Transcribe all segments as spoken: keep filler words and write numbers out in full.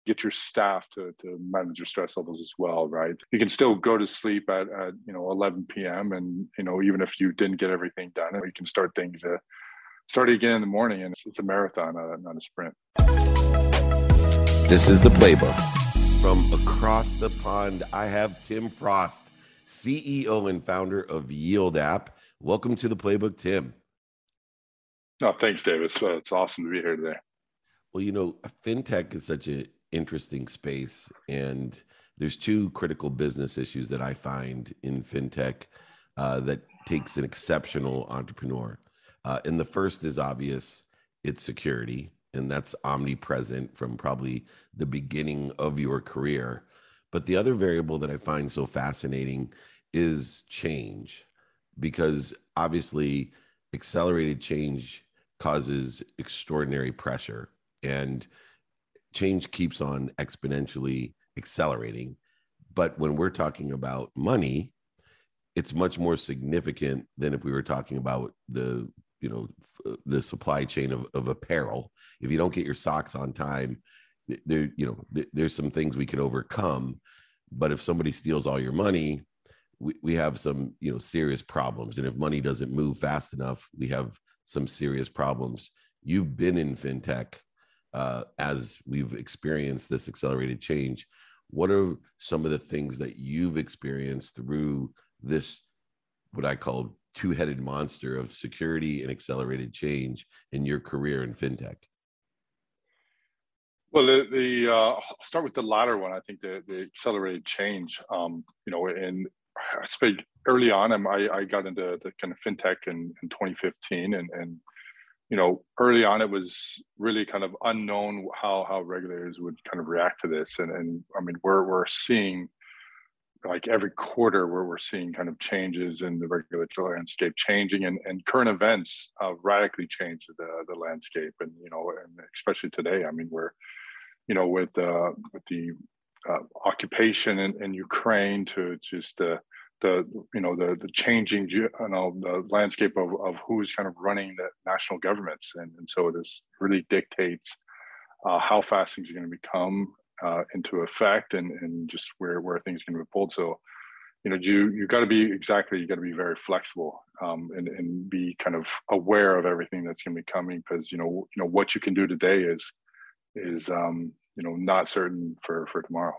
get your staff to to manage your stress levels as well, right? You can still go to sleep at, at you know eleven p.m. and you know even if you didn't get everything done, you can start things uh, start again in the morning, and it's, it's a marathon, uh, not a sprint. This is the Playbook. From across the pond, I have Tim Frost, C E O and founder of YieldApp. Welcome to the Playbook, Tim. No, thanks, Davis. Uh, it's awesome to be here today. Well, you know, fintech is such an interesting space, and there's two critical business issues that I find in fintech uh, that takes an exceptional entrepreneur. Uh, and the first is obvious, it's security, and that's omnipresent from probably the beginning of your career. But the other variable that I find so fascinating is change, because obviously accelerated change causes extraordinary pressure, and change keeps on exponentially accelerating. But when we're talking about money, it's much more significant than if we were talking about the, you know, the supply chain of, of apparel. If you don't get your socks on time, there, you know, there's some things we can overcome. But if somebody steals all your money, we, we have some, you know, serious problems. And if money doesn't move fast enough, we have some serious problems. You've been in fintech uh, as we've experienced this accelerated change. What are some of the things that you've experienced through this, what I call two-headed monster of security and accelerated change in your career in fintech? Well, the, the uh, I'll start with the latter one. I think the, the accelerated change, um, you know, and I speak early on, I, I got into the kind of fintech in, in twenty fifteen, and, and, you know, early on, it was really kind of unknown how, how regulators would kind of react to this. And, and I mean, we're, we're seeing like every quarter where we're seeing kind of changes in the regulatory landscape changing, and, and current events uh, radically change the, the landscape. And, you know, and especially today, I mean, we're, you know, with, uh, with the uh, occupation in, in Ukraine to just the, the, you know, the, the changing, you know, the landscape of, of who's kind of running the national governments. And, and so this really dictates uh, how fast things are going to become Uh, into effect, and, and just where, where things can be pulled. So, you know, you you got to be exactly, you got to be very flexible um, and and be kind of aware of everything that's going to be coming, because you know you know what you can do today is is um, you know not certain for for tomorrow.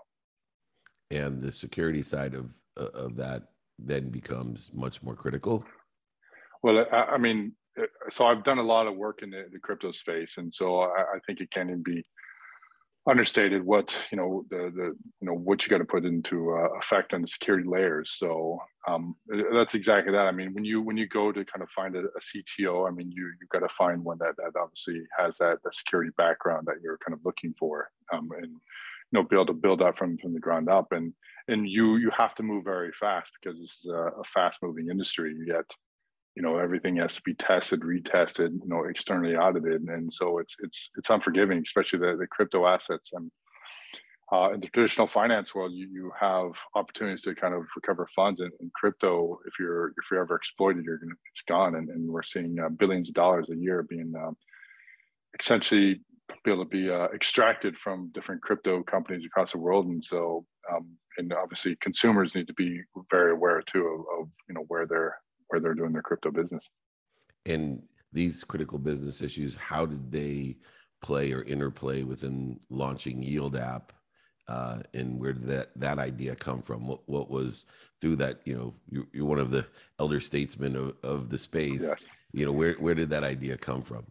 And the security side of of that then becomes much more critical. Well, I, I mean, so I've done a lot of work in the, the crypto space, and so I, I think it can even be understated what you know the the you know what you got to put into uh, effect on the security layers. So um, that's exactly that. I mean, when you when you go to kind of find a, a C T O, I mean, you you got to find one that that obviously has that, that security background that you're kind of looking for, um, and you know be able to build that from from the ground up. And and you you have to move very fast, because this is a, a fast moving industry. You get you know everything has to be tested, retested, you know externally audited, and so it's it's it's unforgiving, especially the, the crypto assets. And uh, in the traditional finance world, you, you have opportunities to kind of recover funds. In, in crypto, if you're if you're ever exploited, you're gonna it's gone. And, and we're seeing uh, billions of dollars a year being um, essentially be able to be uh, extracted from different crypto companies across the world. And so um, and obviously consumers need to be very aware too of, of you know where they're where they're doing their crypto business. And these critical business issues, how did they play or interplay within launching YieldApp? Uh, and where did that, that idea come from? What what was through that, you know, you're, you're one of the elder statesmen of, of the space. Yes. You know, where, where did that idea come from?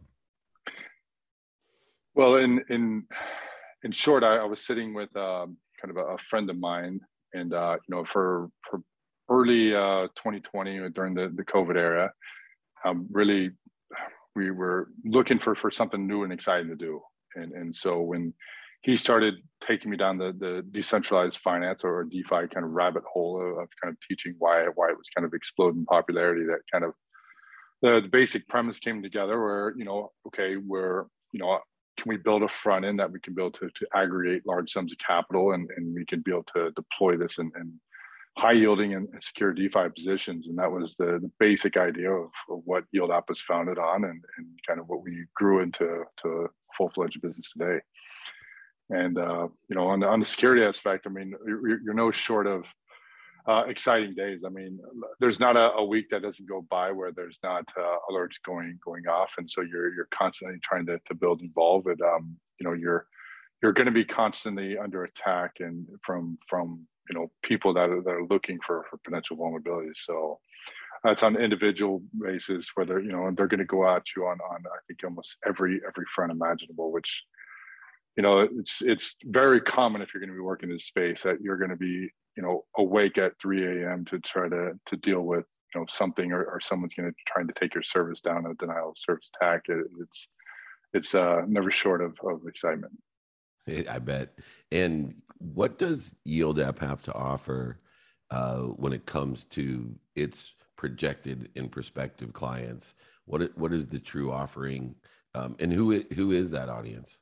Well, in, in, in short, I, I was sitting with um, kind of a, a friend of mine, and, uh, you know, for, for early uh, twenty twenty, during the, the COVID era, um, really, we were looking for, for something new and exciting to do. And, and so when he started taking me down the, the decentralized finance or DeFi kind of rabbit hole of, of kind of teaching why, why it was kind of exploding popularity, that kind of the, the basic premise came together where, you know, okay, we're, you know, can we build a front end that we can build to, to aggregate large sums of capital, and, and we can be able to deploy this in, in high yielding and secure DeFi positions. And that was the, the basic idea of, of what YieldApp was founded on, and, and kind of what we grew into to a full-fledged business today. And uh, you know, on the on the security aspect, I mean, you're, you're no short of uh, exciting days. I mean, there's not a, a week that doesn't go by where there's not uh, alerts going going off, and so you're you're constantly trying to to build and evolve it. Um, you know, you're you're going to be constantly under attack and from from you know people that are, that are looking for for potential vulnerabilities. So that's on an individual basis, whether you know, and they're going to go at you on on I think almost every every front imaginable, which you know it's it's very common if you're going to be working in this space that you're going to be you know awake at three a.m. to try to to deal with you know something, or, or someone's going to trying to take your service down, a denial of service attack. It, it's it's uh, never short of, of excitement. I bet. And what does YieldApp have to offer uh, when it comes to its projected and prospective clients? What what is the true offering, um, and who who is that audience?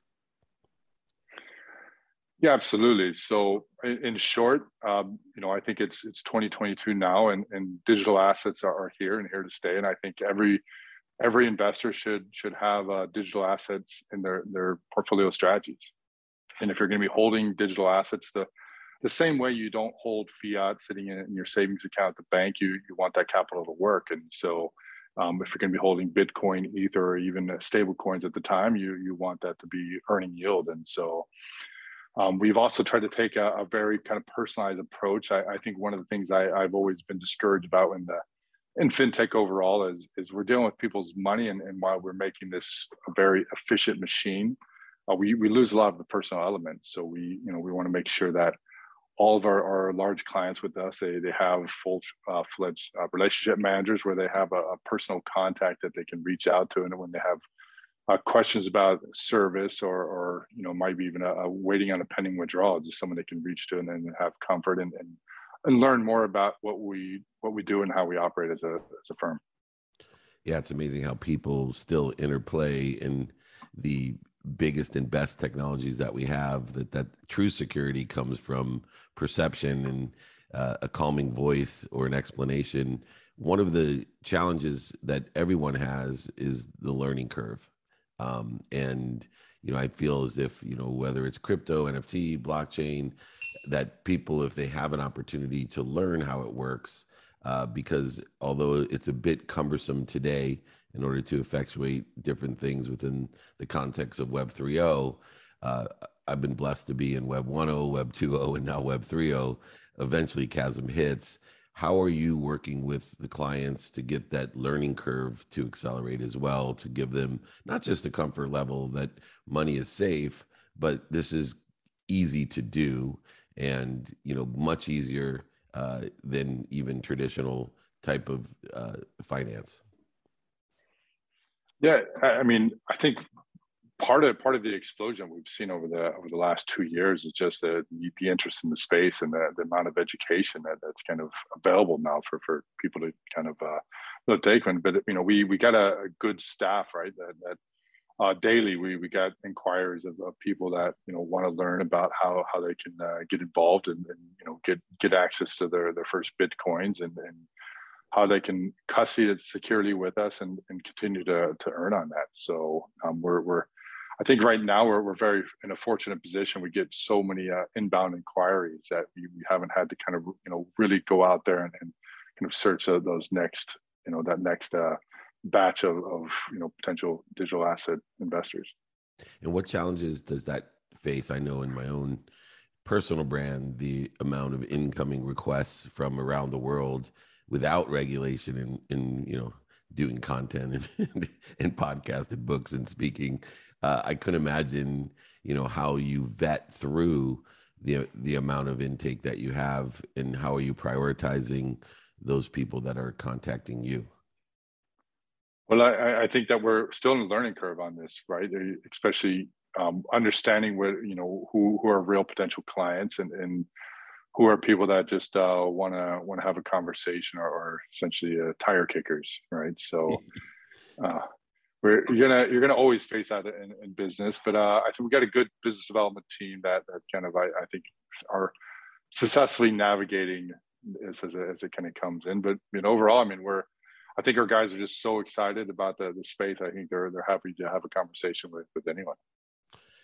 Yeah, absolutely. So in, in short, um, you know, I think it's it's twenty twenty-two now, and, and digital assets are, are here and here to stay. And I think every every investor should should have uh, digital assets in their their portfolio strategies. And if you're going to be holding digital assets, the the same way you don't hold fiat sitting in, in your savings account at the bank, you you want that capital to work. And so, um, if you're going to be holding Bitcoin, Ether, or even stable coins at the time, you you want that to be earning yield. And so. Um, we've also tried to take a, a very kind of personalized approach. I, I think one of the things I, I've always been discouraged about in the in fintech overall is is we're dealing with people's money, and, and while we're making this a very efficient machine, uh, we we lose a lot of the personal element. So we you know we want to make sure that all of our, our large clients with us, they they have full uh, fledged uh, relationship managers where they have a, a personal contact that they can reach out to, and when they have Uh, questions about service, or, or you know, might be even a, a waiting on a pending withdrawal, just someone they can reach to and then have comfort and, and and learn more about what we what we do and how we operate as a as a firm. Yeah, it's amazing how people still interplay in the biggest and best technologies that we have. That that true security comes from perception and uh, a calming voice or an explanation. One of the challenges that everyone has is the learning curve. Um, and, you know, I feel as if, you know, whether it's crypto, N F T, blockchain, that people, if they have an opportunity to learn how it works, uh, because although it's a bit cumbersome today in order to effectuate different things within the context of Web 3.0, uh, I've been blessed to be in Web 1.0, Web 2.0, and now Web 3.0. Eventually, chasm hits. How are you working with the clients to get that learning curve to accelerate as well, to give them not just a comfort level that money is safe, but this is easy to do and, you know, much easier uh, than even traditional type of uh, finance? Yeah, I mean, I think part of part of the explosion we've seen over the over the last two years is just the the interest in the space and the, the amount of education that, that's kind of available now for for people to kind of uh not take one. But you know, we we got a, a good staff, right? That that uh, daily we we got inquiries of, of people that you know want to learn about how how they can uh, get involved and, and you know get get access to their their first bitcoins, and, and how they can custody it securely with us and, and continue to to earn on that. So um, we're we're I think right now we're we're very in a fortunate position. We get so many uh, inbound inquiries that we, we haven't had to kind of you know really go out there and, and kind of search uh, those next you know that next uh, batch of, of you know potential digital asset investors. And what challenges does that face? I know in my own personal brand, the amount of incoming requests from around the world without regulation and, and you know doing content and, and podcast and books and speaking. Uh, I couldn't imagine, you know, how you vet through the the amount of intake that you have, and how are you prioritizing those people that are contacting you? Well, I, I think that we're still in a learning curve on this, right? Especially um, understanding what you know who who are real potential clients, and and who are people that just uh, want to want to have a conversation, or, or essentially uh, tire kickers, right? So. Uh, We're, you're gonna you're gonna always face that in, in business, but uh, I think we got a good business development team that that kind of I, I think are successfully navigating as as, as it kind of comes in. But you know, overall, I mean, we're I think our guys are just so excited about the the space. I think they're they're happy to have a conversation with with anyone.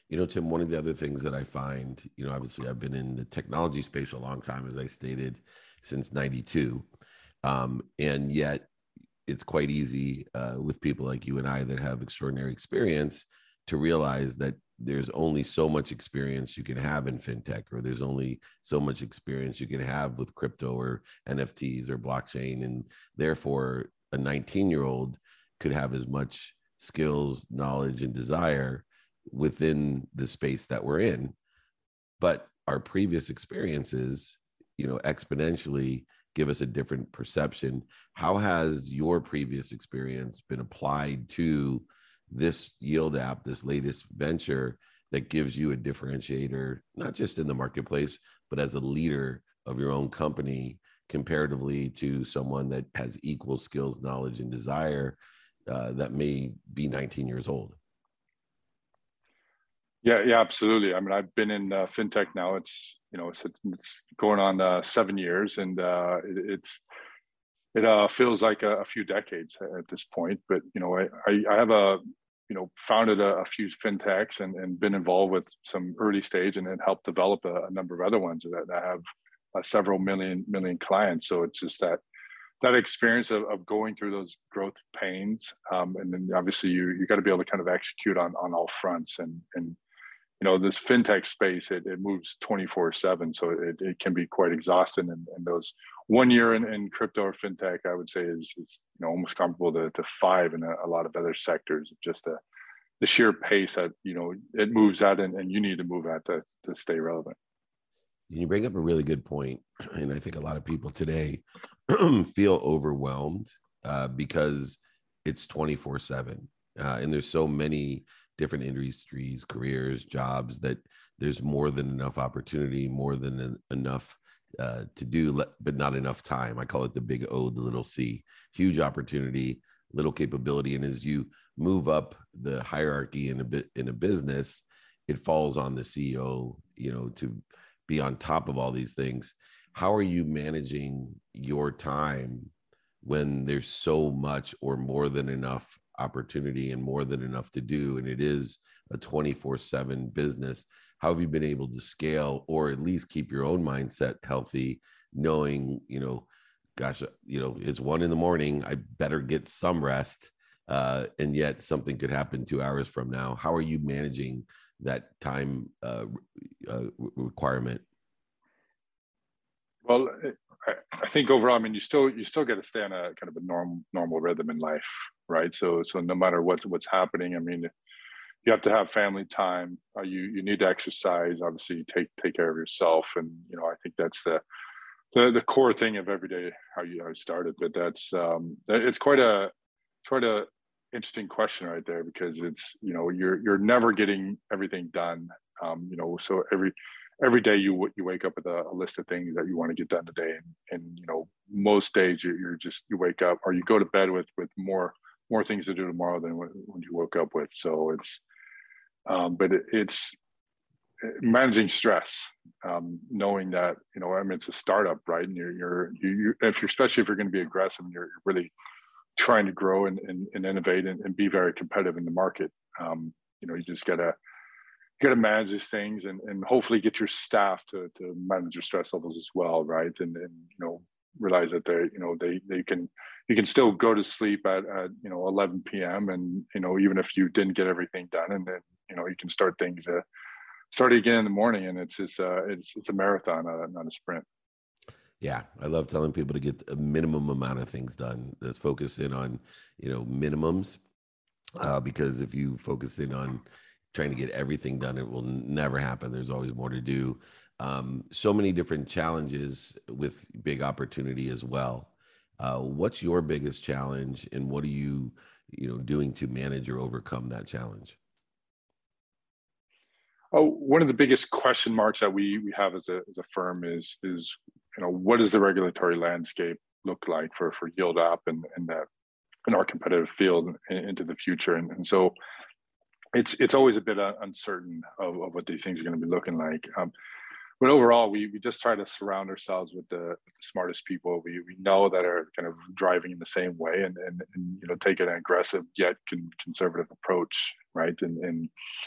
You know, Tim, one of the other things that I find, you know, obviously I've been in the technology space for a long time, as I stated, since ninety-two. Um, and yet it's quite easy uh, with people like you and I that have extraordinary experience to realize that there's only so much experience you can have in fintech, or there's only so much experience you can have with crypto or N F Ts or blockchain. And therefore, a nineteen year old could have as much skills, knowledge, and desire within the space that we're in. But our previous experiences, you know, exponentially give us a different perception. How has your previous experience been applied to this Yield app, this latest venture that gives you a differentiator, not just in the marketplace, but as a leader of your own company, comparatively to someone that has equal skills, knowledge, and desire uh, that may be nineteen years old? Yeah, yeah, absolutely. I mean, I've been in uh, fintech now. It's you know, it's it's going on uh, seven years, and uh, it, it's it uh, feels like a, a few decades at this point. But you know, I I, I have a you know founded a, a few fintechs and, and been involved with some early stage, and then helped develop a, a number of other ones that, that have uh, several million million clients. So it's just that that experience of, of going through those growth pains, um, and then obviously you you got to be able to kind of execute on on all fronts, and and you know, this fintech space, it, it moves twenty-four seven. So it, it can be quite exhausting. And, and those one year in, in crypto or fintech, I would say is, is you know, almost comparable to, to five in a, a lot of other sectors. Just the, the sheer pace that, you know, it moves at, and, and you need to move at to, to stay relevant. You bring up a really good point. And I think a lot of people today feel overwhelmed uh, because it's twenty-four seven. Uh, and there's so many different industries, careers, jobs, that there's more than enough opportunity, more than en- enough uh, to do, but not enough time. I call it the big O, the little C. Huge opportunity, little capability. And as you move up the hierarchy in a bit in a business, it falls on the C E O, you know, to be on top of all these things. How are you managing your time when there's so much or more than enough opportunity and more than enough to do, and it is a twenty-four seven business? How have you been able to scale, or at least keep your own mindset healthy, knowing, you know, gosh, you know, it's one in the morning, I better get some rest, uh, and yet something could happen two hours from now? How are you managing that time uh, uh, requirement? Well, I, I think overall, I mean, you still you still got to stay on a kind of a normal normal rhythm in life, right? So so no matter what what's happening, I mean, you have to have family time. Uh, you you need to exercise. Obviously, take take care of yourself, and you know I think that's the the, the core thing of every day how you how you started. But that's um, it's quite a quite a interesting question right there, because it's you know you're you're never getting everything done. Um, you know, so every every day you you wake up with a, a list of things that you want to get done today, and, and you know most days you're, you're just you wake up or you go to bed with with more more things to do tomorrow than when, when you woke up with. So it's um, but it, it's managing stress, um, knowing that you know I mean it's a startup, right? And you're you're you, you if you're especially if you're going to be aggressive and you're, you're really trying to grow and, and, and innovate and, and be very competitive in the market. Um, you know, you just gotta you gotta manage these things, and, and hopefully get your staff to to manage your stress levels as well, right? And and you know realize that they you know they they can you can still go to sleep at, at you know eleven p.m. and you know even if you didn't get everything done, and then you know you can start things uh, start again in the morning, and it's just uh, it's it's a marathon, not a, not a sprint. Yeah, I love telling people to get a minimum amount of things done. Let's focus in on, you know, minimums, uh, because if you focus in on trying to get everything done, it will never happen. There's always more to do. Um, so many different challenges with big opportunity as well. Uh, what's your biggest challenge, and what are you, you know, doing to manage or overcome that challenge? Oh, one of the biggest question marks that we we have as a as a firm is is you know what does the regulatory landscape look like for for Yield App and and that in our competitive field in, into the future, and, and so it's it's always a bit uh, uncertain of, of what these things are going to be looking like. Um, but overall, we we just try to surround ourselves with the, with the smartest people we we know that are kind of driving in the same way, and and, and you know take an aggressive yet con- conservative approach, right? And and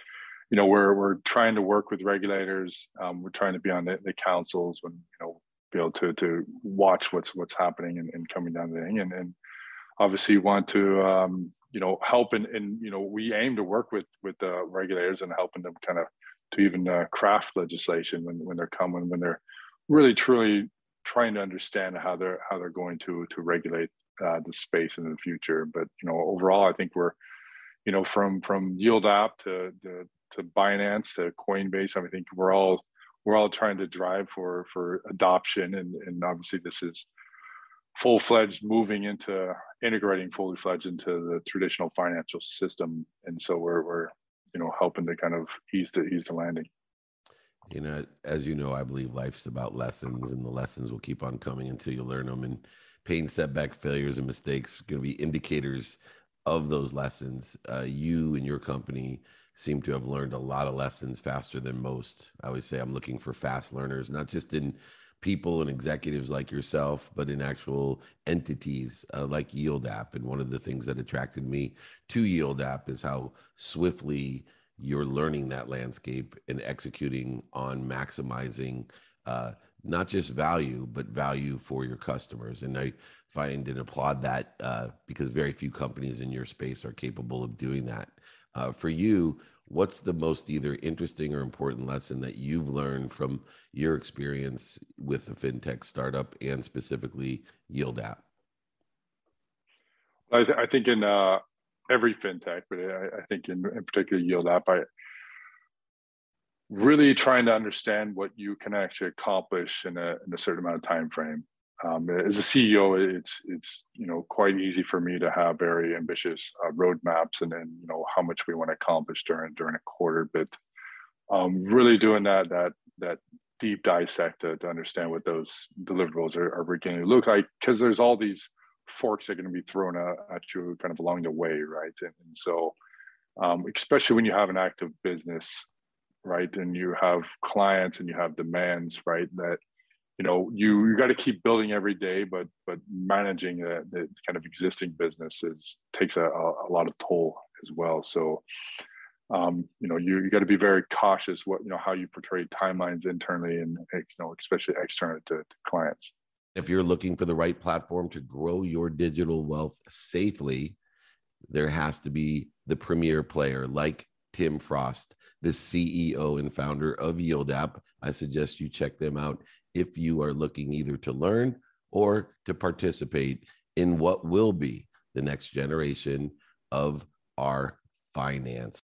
you know, we're we're trying to work with regulators. Um, we're trying to be on the, the councils and, you know, be able to to watch what's what's happening and, and coming down the thing, and and obviously want to um, you know, help and and you know, we aim to work with with the regulators and helping them kind of to even uh, craft legislation when when they're coming, when they're really truly trying to understand how they're how they're going to to regulate uh, the space in the future. But you know, overall, I think we're, you know, from from Yield App to to, to Binance to Coinbase, I think we're all we're all trying to drive for for adoption, and and obviously this is full fledged moving into integrating fully fledged into the traditional financial system, and so we're we're you know, helping to kind of ease the ease the landing. You know, as you know, I believe life's about lessons, and the lessons will keep on coming until you learn them. And pain, setback, failures, and mistakes are going to be indicators of those lessons. Uh, you and your company seem to have learned a lot of lessons faster than most. I always say I'm looking for fast learners, not just in people and executives like yourself, but in actual entities uh, like Yield App. And one of the things that attracted me to Yield App is how swiftly you're learning that landscape and executing on maximizing uh, not just value, but value for your customers. And I find and applaud that uh, because very few companies in your space are capable of doing that. Uh, for you, what's the most either interesting or important lesson that you've learned from your experience with a fintech startup and specifically Yield App? I, th- I think in uh, every fintech, but I, I think in, in particular Yield App, I really trying to understand what you can actually accomplish in a, in a certain amount of time frame. Um, as a C E O, it's it's you know, quite easy for me to have very ambitious uh, roadmaps and then, you know, how much we want to accomplish during during a quarter. But um, really doing that that that deep dissect to, to understand what those deliverables are, are going to look like, because there's all these forks that are going to be thrown at you kind of along the way, right? And, and so, um, especially when you have an active business, right, and you have clients and you have demands, right, that, you know, you you got to keep building every day, but but managing the, the kind of existing businesses takes a, a lot of toll as well. So um, you know, you, you got to be very cautious what, you know, how you portray timelines internally and, you know, especially external to, to clients. If you're looking for the right platform to grow your digital wealth safely, there has to be the premier player like Tim Frost, the C E O and founder of Yield App. I suggest you check them out if you are looking either to learn or to participate in what will be the next generation of our finance.